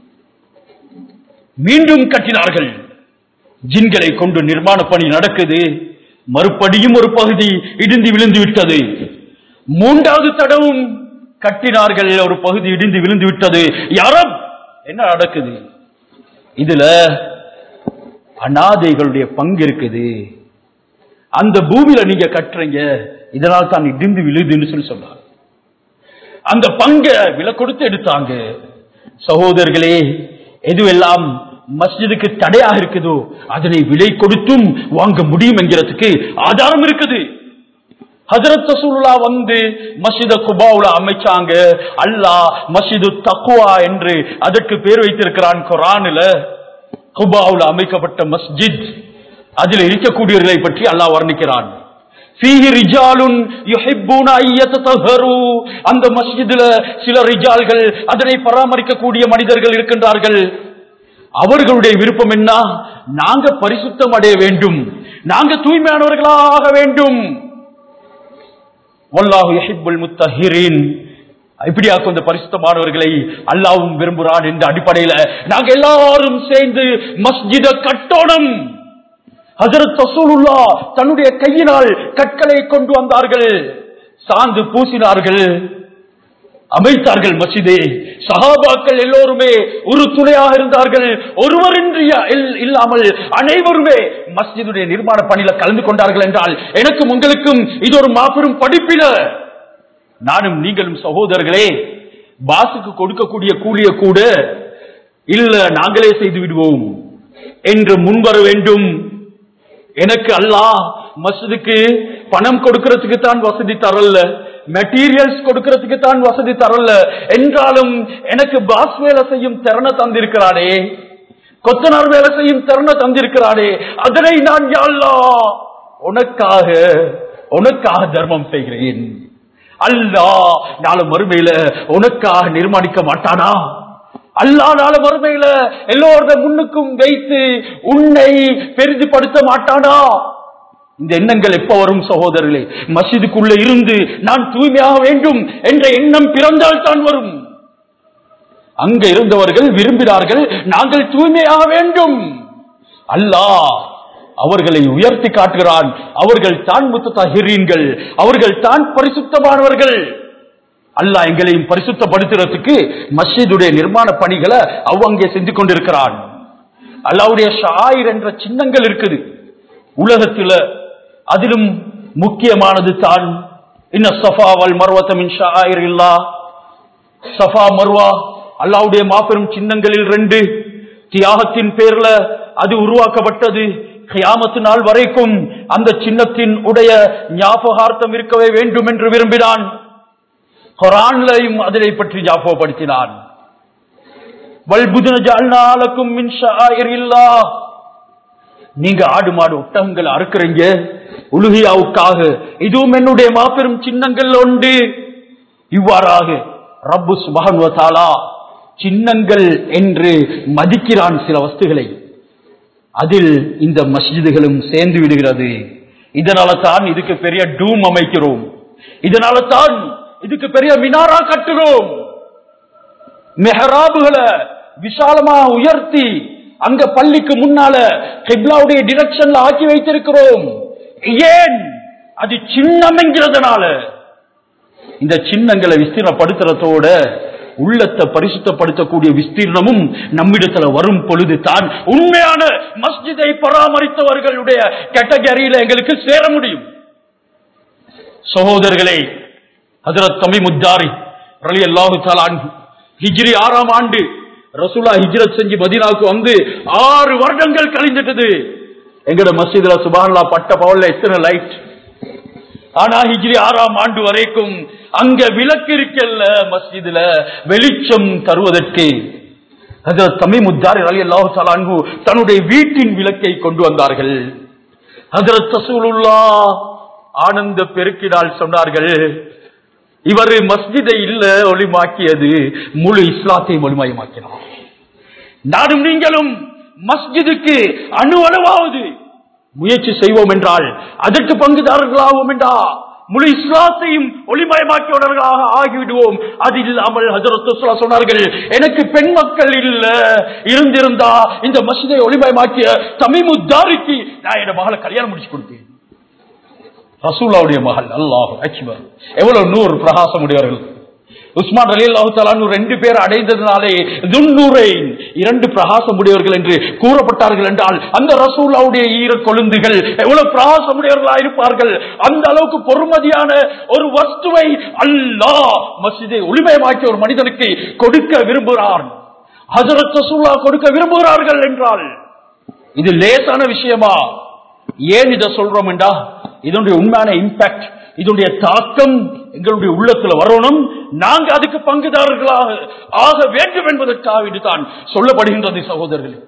மீண்டும் கட்டினார்கள். ஜின்களை கொண்டு நிர்மாண பணி நடக்குது. மறுபடியும் ஒரு பகுதி இடிந்து விழுந்து விட்டது. மூன்றாவது தடவும் கட்டினார்கள், ஒரு பகுதி இடிந்து விழுந்து விட்டது. யாரும் என்ன நடக்குது? இதுல அநாதைகளுடைய பங்கு இருக்குது. அந்த பூமியில நீங்க கட்டுறீங்க, இதனால் தான் இடிந்து விழுதுன்னு சொல்லி சொன்னார். அந்த பங்கை விலை கொடுத்து எடுத்தாங்க. சகோதரர்களே, எதுவெல்லாம் மஸ்ஜிதுக்கு தடையாக இருக்குதோ அதனை விலை கொடுத்தும் வாங்க முடியும் என்கிறதுக்கு ஆதாரம் இருக்குது. ஹஜ்ரத் ரசூலுல்லாஹ் வந்து மஸ்ஜித் குபாவுல அமைச்சாங்க. அல்லாஹ் மஸ்ஜிது தக்வா என்று அதற்கு பேர் வைத்திருக்கிறான் குர்ஆனில். குபாவுல அமைக்கப்பட்ட மஸ்ஜித், அதில் இருக்கக்கூடியவர்களை பற்றி அல்லாஹ் வர்ணிக்கிறான். ஃபீஹி ரிஜாலுன் யுஹிப்பூன அய்யதஹரு. அந்த மஸ்ஜிதுல சில ரிஜால்கள், அதனை பராமரிக்கக்கூடிய மனிதர்கள் இருக்கின்றார்கள். அவர்களுடைய விருப்பம் என்ன? நாங்க பரிசுத்தம் அடைய வேண்டும், நாங்க தூய்மையானவர்களாக வேண்டும். வல்லாஹு யுஹிப்புல் முத்தஹிரீன். இப்படியாக அந்த பரிசுத்தமானவர்களை அல்லாஹ்வும் விரும்புகிறான். என்ற அடிப்படையில நாங்க எல்லாரும் சேர்ந்து மஸ்ஜிதை கட்டணும். ஹஜ்ரத் ரசூலுல்லாஹ் தன்னுடைய கையினால் கற்களை கொண்டு வந்தார்கள், சாந்து பூசினார்கள், அமைத்தார்கள் மஸ்ஜிதை. சஹாபாக்கள் எல்லோருமே ஒரு துணையாக இருந்தார்கள். ஒருவரின்றி இல்லாமல் அனைவருமே மஸ்ஜிதுடைய நிர்மாண பணியில கலந்து கொண்டார்கள் என்றால் எனக்கும் உங்களுக்கும் இது ஒரு மாபெரும் படிப்பில. நானும் நீங்களும் சகோதரர்களே, பாசுக்கு கொடுக்கக்கூடிய கூலிய கூட இல்ல நாங்களே செய்து விடுவோம் என்று முன்வர வேண்டும். எனக்கு அல்லாஹ் மஸ்ஜிதுக்கு பணம் கொடுக்கிறதுக்கு தான் வசதி தரல, மெட்டீரியல்ஸ் கொடுக்கிறதுக்கு தான் வசதி தரல என்றாலும் எனக்கு பாஸ் வேலை செய்யும் திறனை தந்திருக்கிறானே, கொத்தனார் வேலை செய்யும் திறனை தந்திருக்கிறானே, அதனை நான் யா அல்லாஹ் உனக்காக தர்மம் செய்கிறேன். அல்லாஹ் நாளை மறுமையில உனக்காக நிர்மாணிக்க மாட்டானா? அல்லாஹ் நாளை மறுமையில எல்லோருடைய முன்னுக்கும் வைத்து உன்னை பெரிதுபடுத்த மாட்டானா? இந்த எண்ணங்கள் எப்ப வரும் சகோதரர்களே? மஸ்ஜிதுக்குள்ள இருந்து நான் தூய்மையாக வேண்டும் என்ற எண்ணம் பிறந்தால் தான் வரும். அங்க இருந்தவர்கள் விரும்பினார்கள் நாங்கள் தூய்மையாக வேண்டும். அல்லாஹ் அவர்களை உயர்த்தி காட்டுகிறான். அவர்கள் தான் முத்தஹிரீன்கள், அவர்கள் தான் பரிசுத்தமானவர்கள். அல்லாஹ் எங்களையும் பரிசுத்தப்படுத்துறதுக்கு மஸ்ஜிதுடைய நிர்மாண பணிகளை அங்கே செஞ்சு கொண்டிருக்கிறான். அல்லாஹ்வுடைய ஷாயிர் என்ற சின்னங்கள் இருக்குது உலகத்தில். அதிலும் முக்கியமானது தான் இன்ன ஸஃபா வல் மர்வத மின் ஷாயிரில்லாஹ். ஸஃபா மர்வா அல்லாஹ்வுடைய மாபெரும் சின்னங்களில் 2. தியாகத்தின் பேர்ல அது உருவாக்கப்பட்டது. கியாமத்து நாள் வரைக்கும் அந்த சின்னத்தின் உடைய ஞாபகார்த்தம் இருக்கவே வேண்டும் என்று விரும்பினான். குர்ஆன்லையும் அதனை பற்றி ஞாபகப்படுத்தினான். வல்புதுன ஜஅல்னா லக்கும் மின் ஷஆயிரில்லாஹ். நீங்க ஆடு மாடு ஒட்டகங்கள் அறுக்கிறீங்க உலுஹியாவுக்காக, இதுவும் என்னுடைய மாபெரும் சின்னங்கள் உண்டு. இவ்வாறாக ரப்பு சுப்ஹானஹு வ தஆலா சின்னங்கள் என்று மதிக்கிறான் சில வஸ்துகளை. அதில் இந்த மஸ்ஜிதுகளும் சேர்ந்து விடுகிறது. இதனால தான் இதுக்கு பெரிய டூம் அமைக்கிறோம், இதனால தான் இதுக்கு பெரிய மினாரா கட்டுகிறோம், மெஹராபுகளை விசாலமா உயர்த்தி அங்க பள்ளிக்கு முன்னால கிப்லாவுடைய டிரெக்ஷன்ல ஆக்கி வைத்திருக்கிறோம். ஏன்? அது சின்னம் என்கிறதுனால. இந்த சின்னங்களை விஸ்தீர்ணப்படுத்துறதோட உள்ளத்தை பரிசுத்தப்படுத்தக்கூடிய விஸ்தீர்ணமும் நம்மிடத்துல வரும் பொழுது தான் உண்மையான மஸ்ஜிதை பராமரித்தவர்களுடைய கேட்டகரியில எங்களுக்கு சேர முடியும். சகோதரர்களே, ஹஜ்ரத் தமீமுத்தாரி ரலியல்லாஹு தஆலா அன்ஹு ஹிஜ்ரி 6ஆம் ஆண்டு ரசூலுல்லாஹ் ஹிஜ்ரத் செஞ்சு மதீனாவுக்கு வந்து 6 வருடங்கள் கழிஞ்சிட்டது. எங்கட மஸ்ஜிதுல சுப்ஹானல்லாஹ் பட்ட பவல்ல எத்தனை லைட். ஆனா ஹிஜ்ரி 6ஆம் ஆண்டு வரைக்கும் அங்க விளக்கு இருக்கல்ல மஸ்ஜிதுல வெளிச்சம் தருவதற்கு. ஹஜ்ரத் தமீமுத்தாரி ரலியல்லாஹு தஆலா அன்ஹு தன்னுடைய வீட்டின் விளக்கை கொண்டு வந்தார்கள். ஹஜ்ரத் ரசூலுல்லாஹ் ஆனந்த பெருக்கினால் சொன்னார்கள், இவர் மஸ்ஜிதை இல்ல ஒளிமாக்கியது, முழு இஸ்லாத்தையும் ஒளிமயமாக்கினார். நானும் நீங்களும் மஸ்ஜிதுக்கு அணுவளவாவது முயற்சி செய்வோம் என்றால், அதற்கு பங்குதாரர்களாகவும் என்றா முழு இஸ்லாத்தையும் ஒளிமயமாக்கியவர்களாக ஆகிவிடுவோம். அது இல்லாமல் ஹஜ்ரத் ரசூலுல்லாஹ் சொன்னார்கள், எனக்கு பெண் மக்கள் இல்ல, இருந்திருந்தா இந்த மஸ்ஜிதை ஒளிமயமாக்கிய தமீமுத்தாரிக்கு நான் என் மகளை கல்யாணம் முடிச்சு கொடுப்பேன். ரசூலுல்லாஹ்வுடைய மகள். அல்லாஹு அக்பர். எவ்வளவு நூறு பிரகாசம் உடையவர்கள். உஸ்மான் ரலியல்லாஹு தஆலா 2 பேர் அடைந்ததினாலே துன்னூரைன் 2 பிரகாசம் உடையவர்கள் என்று கூறப்பட்டார்கள் என்றால், அந்த ரசூலுல்லாஹ்வுடைய ஈர கொழுந்துகள் எவ்வளவு பிரகாசம் உடையவர்களாக இருப்பார்கள். அந்த அளவுக்கு பொறுமதியான ஒரு வஸ்துவை அல்லாஹ் மஸ்ஜிதை ஒளிமயமாக்கிய ஒரு மனிதனுக்கு கொடுக்க விரும்புகிறார். ஹஜ்ரத் ரசூலுல்லாஹ் கொடுக்க விரும்புகிறார்கள் என்றால் இது லேசான விஷயமா? ஏன் இதை சொல்றோம் என்றா, இதனுடைய உண்மையான இம்பாக்ட், இதனுடைய தாக்கம் எங்களுடைய உள்ளத்துல வரணும். நாங்க அதுக்கு பங்குதாரர்களாக ஆக வேண்டும் என்பதற்காக தான் சொல்லப்படுகின்றது சகோதரர்களே.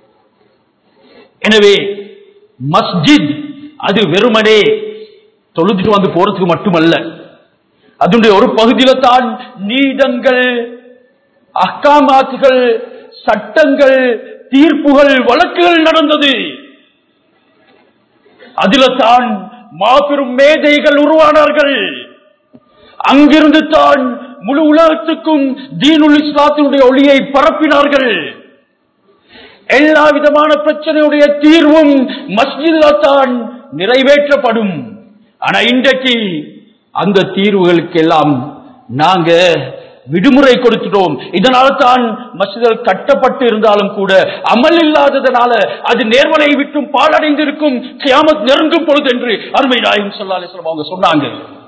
எனவே மஸ்ஜித் அது வெறுமனே தொழுதுட்டு வந்து போறதுக்கு மட்டுமல்ல, அதனுடைய ஒரு பகுதியில தான் நீதங்கள், அஹ்காமாத்துகள், சட்டங்கள், தீர்ப்புகள், வழக்குகள் நடந்தது. அதில தான் மாபெரும் மேதைகள் உருவானார்கள். அங்கிருந்து தான் முழு உலகத்துக்கும் தீனுல் இஸ்லாத்தினுடைய ஒளியை பரப்பினார்கள். எல்லா விதமான பிரச்சனையுடைய தீர்வும் மஸ்ஜிதில் தான் நிறைவேற்றப்படும். ஆனா இன்றைக்கு அந்த தீர்வுகளுக்கு எல்லாம் நாங்க விடுமுறை கொடுத்துட்டோம். இதனால தான் மஸ்ஜிதுகள் கட்டப்பட்டு இருந்தாலும் கூட அமல் இல்லாததனால அது நேர்வலை விட்டும் பாழடைந்திருக்கும், கியாமத் நெருங்கும் பொழுது என்று அருமை நாயகம் ஸல்லல்லாஹு அலைஹி வஸல்லம் அவங்க சொன்னாங்க.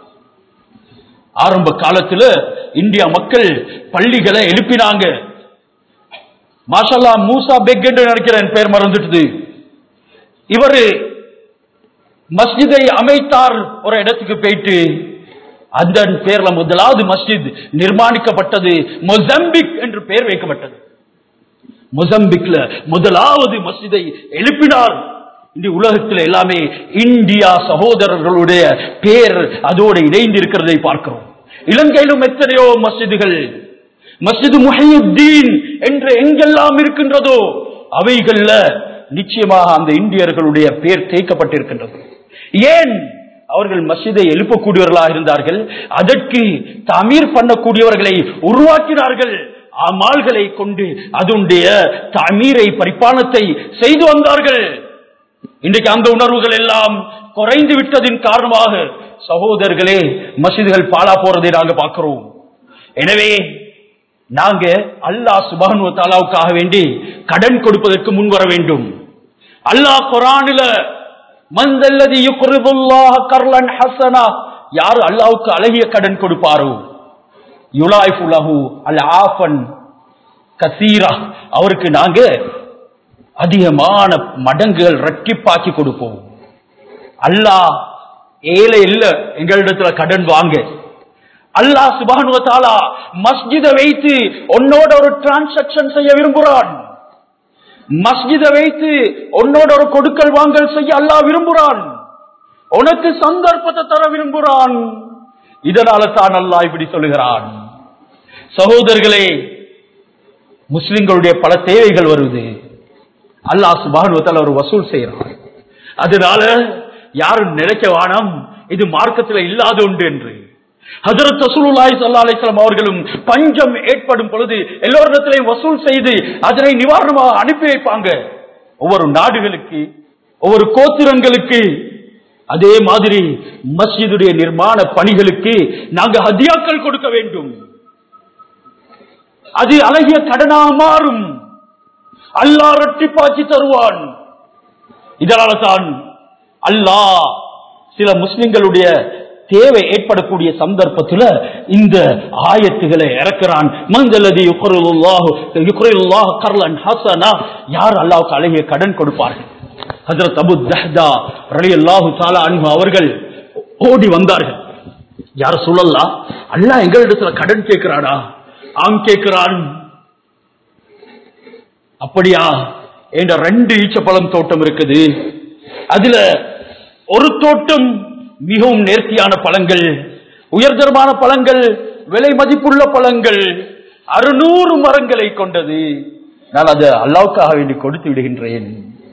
ஆரம்ப காலத்துல இந்தியா மக்கள் பள்ளிகளை எழுப்பினாங்க. மாஷல்லா மூசா பெக் என்று நினைக்கிறேன், பெயர் மறந்துட்டது. இவரு மஸ்ஜிதை அமைத்தார். ஒரு இடத்துக்கு போயிட்டு அந்த பேர்ல முதலாவது மஸ்ஜித் நிர்மாணிக்கப்பட்டது. மொசம்பிக் என்று பெயர் வைக்கப்பட்டது. மொசம்பிக்ல முதலாவது மஸ்ஜிதை எழுப்பினார். இந்த உலகத்தில் எல்லாமே இந்தியா சகோதரர்களுடைய பேர் அதோடு இணைந்து இருக்கிறதை பார்க்கிறோம். இலங்கையிலும் எத்தனையோ மஸ்ஜிதுகள், மஸ்ஜிது முஹையுத்தீன் என்று எங்கெல்லாம் இருக்கின்றதோ அவைகள்ல நிச்சயமாக அந்த இந்தியர்களுடைய பெயர் தேய்க்கப்பட்டிருக்கின்றது. ஏன்? அவர்கள் மஸ்ஜிதை எழுப்பக்கூடியவர்களாக இருந்தார்கள். அதற்கு தமீர் பண்ணக்கூடியவர்களை உருவாக்கினார்கள். அமால்களை கொண்டு அதனுடைய தமீரை பரிபாலனத்தை செய்து வந்தார்கள். இன்றைக்கு அந்த உணர்வுகள் எல்லாம் குறைந்து விட்டதின் காரணமாக சகோதரர்களே மஸ்ஜிதுகள் பாழா போறதை நாங்கள் பார்க்கிறோம். எனவே நாங்க அல்லாஹ் சுப்ஹானஹு வ தஆலாவுக்காக வேண்டி கடன் கொடுப்பதற்கு முன்வர வேண்டும். அல்லாஹ் குர்ஆனில மன்தல்லதி யுக்ரிதுல்லாஹ கர்லன் ஹஸனா, யார் அல்லாஹ்வுக்கு அழகிய கடன் கொடுப்பாரோ யுலாயிஃபு லஹு அல்ஆஃபன் கஸீரா, அவருக்கு நாங்க அதிகமான மடங்குகள் இரட்டிப்பாக்கி கொடுப்போம். அல்லாஹ் ஏழை இல்ல எங்களிடத்துல கடன் வாங்க. அல்லாஹ் சுப்ஹானஹு வ தஆலா மஸ்ஜிதை வைத்து உன்னோட ஒரு டிரான்சாக்சன் செய்ய விரும்புகிறான். மஸ்ஜிதை வைத்து உன்னோட ஒரு கொடுக்கல் வாங்கல் செய்ய அல்லாஹ் விரும்புகிறான். உனக்கு சந்தர்ப்பத்தை தர விரும்புகிறான். இதனால தான் அல்லாஹ் இப்படி சொல்லுகிறான். சகோதரர்களே, முஸ்லிம்களுடைய பல தேவைகள் வருது. அல்லாஹ் சுப்ஹானஹு வ தஆலா ஒரு வசூல் செய்யறான். அதனால யாரும் நினைக்க வேணாம் இது மார்க்கத்தில் இல்லாத ஒன்று என்று. ஹஜ்ரத் ரசூலுல்லாஹி ஸல்லல்லாஹு அலைஹி வஸல்லம் அவர்களும் பஞ்சம் ஏற்படும் பொழுது எல்லோரிடத்திலையும் வசூல் செய்து அதனை நிவாரணமாக அனுப்பி வைப்பாங்க, ஒவ்வொரு நாடுகளுக்கு, ஒவ்வொரு கோத்திரங்களுக்கு. அதே மாதிரி மஸ்ஜிதுடைய நிர்மாண பணிகளுக்கு நாங்க ஹதியாக்கள் கொடுக்க வேண்டும். அது அழகிய கடனாக மாறும். அல்லாஹ் இரட்டிப்பாக்கி தருவான். இதனால தான் அல்லாஹ் சில முஸ்லிம்களுடைய தேவை ஏற்படக்கூடிய சந்தர்ப்பத்தில் இந்த ஆயத்துகளை இறக்குறான். மன்தல்லதி யுக்ரிதுல்லாஹ கர்லன் ஹஸனா, யார் அல்லாஹ்வுக்கு அழகிய கடன் கொடுப்பார்கள். ஹஜ்ரத் அபூ தஹ்தா ரலியல்லாஹு தஆலா அன்ஹு அவர்கள் ஓடி வந்தார்கள். யா ரசூலல்லாஹ், அல்லாஹ் எங்களிடத்துல கடன் கேட்கிறானா? ஆம் கேட்கிறான். அப்படியா? என்ற 2 ஈச்சப்பழம் தோட்டம் இருக்குது. அதுல ஒரு தோட்டம் மிகவும் நேர்த்தியான பழங்கள், உயர்தரமான பழங்கள், விலை மதிப்புள்ள பழங்கள், 600 மரங்களை கொண்டது. நான் அதை அல்லாஹ்வுக்காக வேண்டி கொடுத்து விடுகின்றேன்.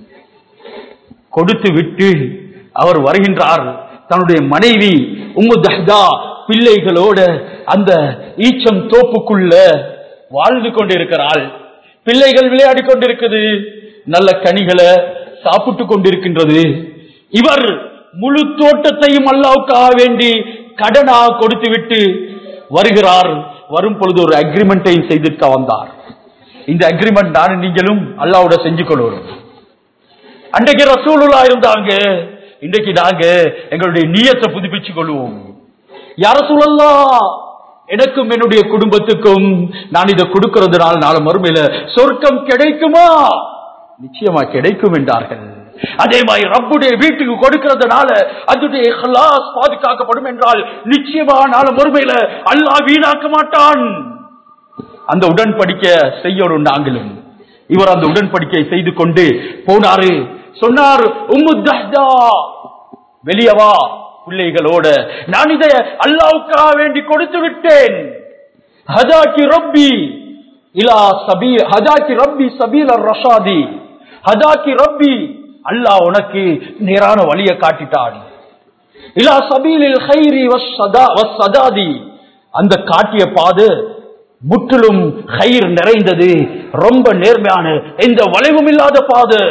கொடுத்து விட்டு அவர் வருகின்றார். தன்னுடைய மனைவி உம்மு தஹ்தா பிள்ளைகளோட அந்த ஈச்சம் தோப்புக்குள்ள வாழ்ந்து கொண்டிருக்கிறாள். பிள்ளைகள் விளையாடி கொண்டிருக்குது, நல்ல கனிகளை சாப்பிட்டு கொண்டிருக்கின்றது. இவர் முழு தோட்டத்தையும் அல்லாஹ்வுக்காக வேண்டி கடனாக கொடுத்து விட்டு வருகிறார். வரும் பொழுது ஒரு அக்ரிமெண்டையும் செய்திருக்க வந்தார். இந்த அக்ரிமெண்ட் நானும் நீங்களும் அல்லாஹ்வோட செஞ்சு கொள்வோம். அன்றைக்கு ரசூலுல்லாஹ் இருந்தாங்க, இன்றைக்கு நாங்க எங்களுடைய நியத்தை புதுப்பிச்சு கொள்வோம். யா ரசூலல்லாஹ், எனக்கும் என்னுடைய குடும்பத்துக்கும் நான் இதை கொடுக்கிறதுனால நாளை மறுமையில சொர்க்கம் கிடைக்குமா? நிச்சயமா கிடைக்கும் என்றார்கள். அதே மாதிரி ரப்புடைய வீட்டுக்கு கொடுக்கிறதுனால அதுடைய இஹ்லாஸ் பாதுகாக்கப்படும் என்றால் நிச்சயமா நாளை மறுமையில அல்லாஹ் வீணாக்க மாட்டான். அந்த உடன்படிக்கை செய்யணும் நாங்களும். இவர் அந்த உடன்படிக்கை செய்து கொண்டு போனாரு. சொன்னார், உம்மு தஹ்தா வெளியவா பிள்ளைகளோட, நான் இதை அல்லாஹ்வுக்காக வேண்டி கொடுத்து விட்டேன். ஹதாக்கி ரப்பி இலா சபீ ஹதாக்கி ரப்பி சபீல ரஷாதி, ஹதாக்கி ரப்பி, அல்லாஹ் உனக்கு நேரான வழியை காட்டிட்டான். இலா சபீலில் கைரி வஸ்ஸதாதி, அந்த காட்டிய பாதை முற்றிலும் கைர் நிறைந்தது, ரொம்ப நேர்மையான எந்த வளைவும் இல்லாத பாதை.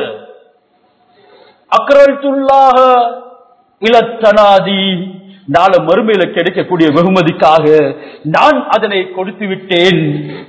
அக்ரல்துல்லாஹ இலத்தனாதி, நாளை மறுமையில கிடைக்கக்கூடிய வெகுமதிக்காக நான் அதனை கொடுத்து விட்டேன்.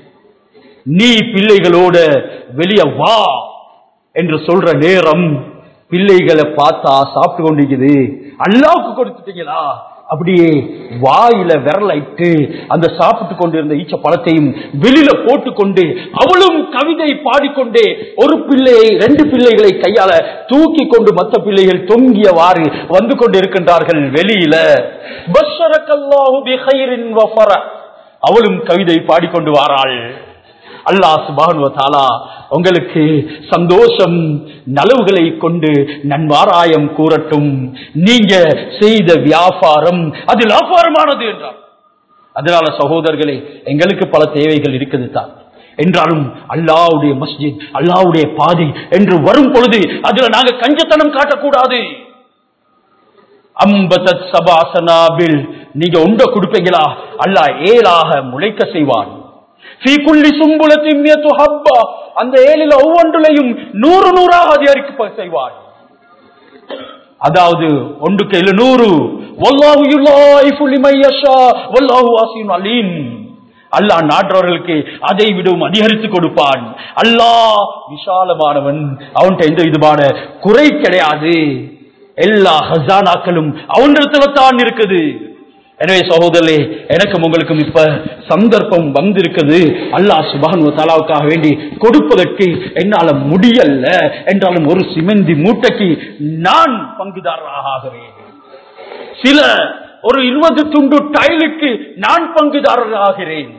நீ பிள்ளைகளோட வெளியே வா என்று சொல்ற நேரம் பிள்ளைகளை பார்த்தா சாப்பிட்டு கொண்டிருக்குது. அல்லாஹ்வுக்கு கொடுத்துட்டீங்களா? அப்படியே வாயில விரலைட்டு அந்த சாப்பிட்டு கொண்டிருந்த ஈச்ச பழத்தையும் வெளியில போட்டுக்கொண்டு அவளும் கவிதை பாடிக்கொண்டே ஒரு பிள்ளையை 2 பிள்ளைகளை கையால தூக்கி கொண்டு மற்ற பிள்ளைகள் தொங்கியவாறு வந்து கொண்டு இருக்கின்றார்கள் வெளியில. பஷரக்கல்லாஹு பிகைரின் வஃபர, அவளும் கவிதை பாடிக்கொண்டு வாராள். அல்லாஹ் சுப்ஹானஹு வ தஆலா உங்களுக்கு சந்தோஷம் நலவுகளை கொண்டு நன்மாராயம் கூறட்டும். நீங்க செய்த வியாபாரம் அது லாபாரமானது என்றார். அதனால சகோதரர்களே, எங்களுக்கு பல தேவைகள் இருக்குது தான். என்றாலும் அல்லாஹ்வுடைய மஸ்ஜித், அல்லாஹ்வுடைய பாதை என்று வரும் பொழுது அதுல நாங்க கஞ்சத்தனம் காட்டக்கூடாது. அம்பதத் சபாசனாபில், நீங்க உண்ட கொடுப்பீங்களா, அல்லாஹ் 7ஆக முளைக்க செய்வான். ஃபீ குல்லி சும்புலத்தின் மியத்து ஹப்பா, அந்த 7ல ஒவ்வொன்றிலையும் 100 அதிகரிக்க செய்வான். அதாவது ஒன்றுக்கு 700. வல்லாஹு யுலாயிஃபு லிமன் யஷா வல்லாஹு வாசியுன் அலீம். அல்லாஹ் நாடுறவர்களுக்கு அதை விடவும் அதிகரித்து கொடுப்பான். அல்லாஹ் விசாலமானவன், அவன்கிட்ட எந்த விதமான குறை கிடையாது. எல்லா ஹஸானாக்களும் அவனிடத்துல தான் இருக்குது. எனவே சகோதரர்களே, எனக்கும் உங்களுக்கும் இப்ப சந்தர்ப்பம் வந்திருக்குது. அல்லாஹ் சுப்ஹானஹு வ தஆலாவுக்காக வேண்டி கொடுப்பதற்கு என்னால முடியல என்றாலும் ஒரு சிமெந்தி மூட்டைக்கு நான் பங்குதாரராக ஆகிறேன். சில ஒரு 20 துண்டு டைலுக்கு நான் பங்குதாரராகிறேன்.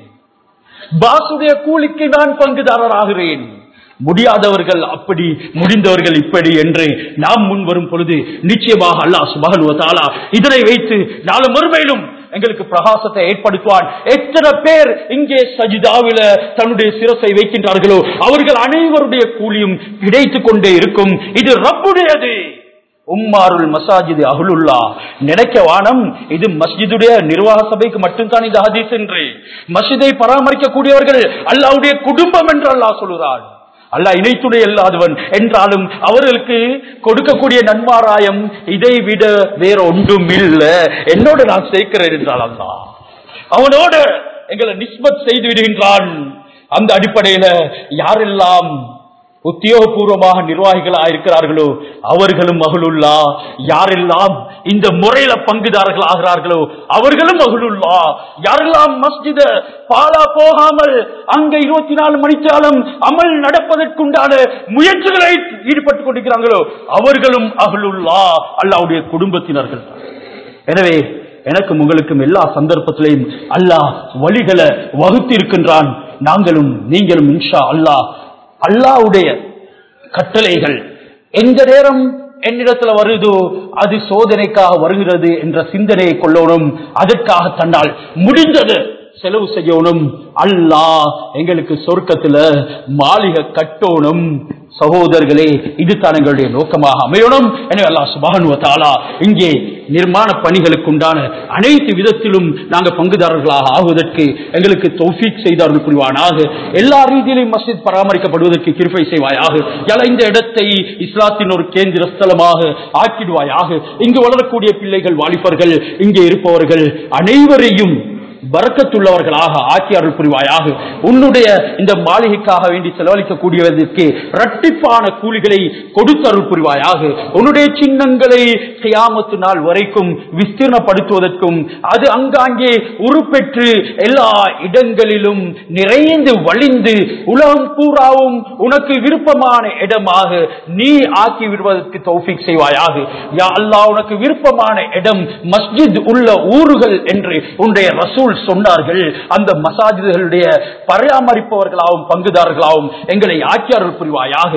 பாசுடைய கூலிக்கு நான் பங்குதாரராகிறேன். முடியாதவர்கள் அப்படி, முடிந்தவர்கள் இப்படி என்று நாம் முன் வரும் பொழுது நிச்சயமாக அல்லாஹ் சுப்ஹானஹு வ தஆலா இதனை வைத்து நாளை மறுமையிலும் எங்களுக்கு பிரகாசத்தை ஏற்படுத்துவான். எத்தனை பேர் இங்கே சஜிதாவில தன்னுடைய சிரசை வைக்கின்றார்களோ அவர்கள் அனைவருடைய கூலியும் கிடைத்துக் கொண்டே இருக்கும். இது ரப்புடையது. உம்மாருல் மசாஜித் அஹ்லுல்லா, நினைக்க வானம் இது மஸ்ஜிதுடைய நிர்வாக சபைக்கு மட்டும்தான் இந்த ஹதீஸ் என்று. மஸ்ஜிதை பராமரிக்கக்கூடியவர்கள் அல்லாஹ்வுடைய குடும்பம் என்று அல்லாஹ் சொல்கிறான். அல்லாஹ் இணைத்துடைய இல்லாதவன் என்றாலும் அவர்களுக்கு கொடுக்கக்கூடிய நன்மாராயம் இதை விட வேற ஒன்றும் இல்லை. என்னோட நான் சேர்க்கிறேன் என்றால் அல்லாஹ் அவனோடு எங்களை நிஸ்பத் செய்து விடுகின்றான். அந்த அடிப்படையில யாரெல்லாம் உத்தியோகபூர்வமாக நிர்வாகிகளாக இருக்கிறார்களோ அவர்களும் அஹ்லுல்லா, யாரெல்லாம் இந்த முறையில பங்குதாரர்கள் ஆகிறார்களோ அவர்களும் அஹ்லுல்லா, யாரெல்லாம் மஸ்ஜித பாலா போகாமல் அங்க 24 மணித்தாலும் அமல் நடப்பதற்குண்டான முயற்சிகளை ஈடுபட்டுக் கொண்டிருக்கிறார்களோ அவர்களும் அஹ்லுல்லா, அல்லாஹ்வுடைய குடும்பத்தினர்கள். எனவே எனக்கும் உங்களுக்கும் எல்லா சந்தர்ப்பத்திலையும் அல்லாஹ் வழிகளை வகுத்து இருக்கின்றான். நாங்களும் நீங்களும் இன்ஷா அல்லாஹ் அல்லாஹ்வுடைய கட்டளைகள் எந்த நேரம் என்னிடத்துல வருதோ அது சோதனைக்காக வருகிறது என்ற சிந்தனையை கொள்ளணும். அதற்காக தன்னால் முடிந்தது செலவு செய்யணும். அல்லாஹ் எங்களுக்கு சொர்க்கத்துல மாளிகை கட்டணும். சகோதரர்களே, இதுதான் எங்களுடைய நோக்கமாக அமையணும். எனவே அல்லாஹ் சுப்ஹானஹு வ தஆலா இங்கே நிர்மாண பணிகளுக்கு உண்டான அனைத்து விதத்திலும் நாங்கள் பங்குதாரர்களாக ஆகுவதற்கு எங்களுக்கு தௌஃபீக் செய்தார்கள் புரிவானாக. எல்லா ரீதியிலும் மஸ்ஜித் பராமரிக்கப்படுவதற்கு கிருபை செய்வாயாக. இந்த இடத்தை இஸ்லாத்தின் ஒரு கேந்திர ஸ்தலமாக ஆக்கிடுவாயாக. இங்கு வளரக்கூடிய பிள்ளைகள், வாலிபர்கள், இங்கே இருப்பவர்கள் அனைவரையும் பரக்கத்துள்ளவர்களாக ஆக்கி அருள் புரிவாயாக. உன்னுடைய இந்த மாளிகைக்காக வேண்டி செலவழிக்கக்கூடியதற்கு இரட்டிப்பான கூலிகளை கொடுத்து அருள் புரிவாயாக. உன்னுடைய சின்னங்களை கியாமத்து நாள் வரைக்கும் விஸ்தீர்ணப்படுத்துவதற்கும் அது அங்காங்கே உருப்பெற்று எல்லா இடங்களிலும் நிறைந்து வழிந்து உலகம் பூராவும் உனக்கு விருப்பமான இடமாக நீ ஆக்கி விடுவதற்கு தௌஃபீக் செய்வாயாக. யா அல்லாஹ், உனக்கு விருப்பமான இடம் மஸ்ஜித் உள்ள ஊர்கள் என்று உன்னுடைய ரசூல் சொன்னார்கள். அந்த மசாஜிதுகளுடைய பராமரிப்பவர்களாகவும் பங்குதாரர்களாகவும் எங்களை ஆக்கி அருள் புரிவாயாக.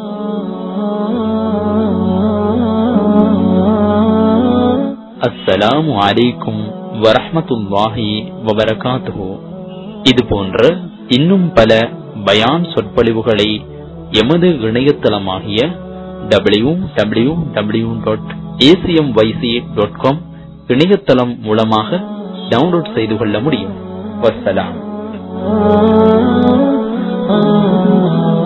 அஸ்ஸலாமு அலைக்கும் வரஹ்மத்துல்லாஹி வபரகாத்துஹு. இது போன்ற இன்னும் பல பயான் சொற்பொழிவுகளை எமது இணையதளமாகிய www.acmyc.com இணையதளம் மூலமாக டவுன்லோட் செய்து கொள்ள முடியும். வஸ்ஸலாம்.